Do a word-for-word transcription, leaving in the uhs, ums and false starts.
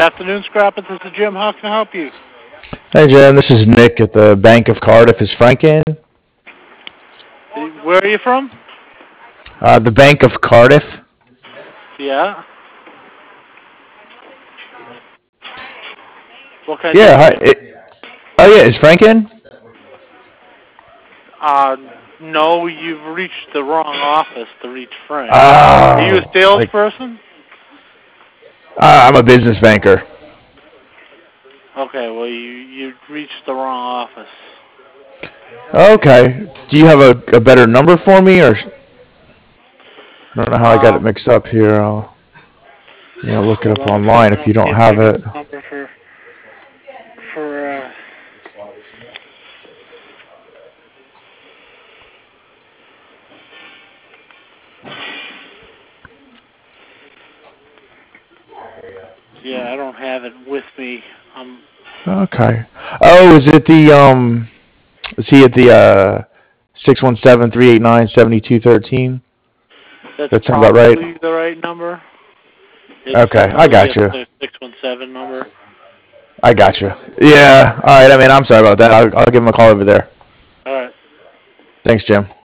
afternoon, Scrappers. This is Jim. How can I help you? Hey Jim, this is Nick at the Bank of Cardiff. Is Frank in? Where are you from? Uh, the Bank of Cardiff. Yeah. What can I do Yeah. Hi. for you? It, oh yeah, is Frank in? Uh, no, you've reached the wrong office to reach Frank. Are you a Oh, like salesperson? uh, I'm a business banker. Okay, well, you you reached the wrong office. Okay. Do you have a, a better number for me, or I don't know how I got it Um, mixed up here. I'll you know look it hold up on a second. online if I'll you see don't if I have got it. the number for for. Uh, yeah, I don't have it with me. Um, Okay. Oh, is it the um? Is he at the uh six one seven three eight nine seventy two thirteen? that's That sound about right. probably the right number. It's Okay, I definitely got a you. six one seven number. I got you. Yeah. All right. I mean, I'm sorry about that. I'll, I'll give him a call over there. All right. Thanks, Jim.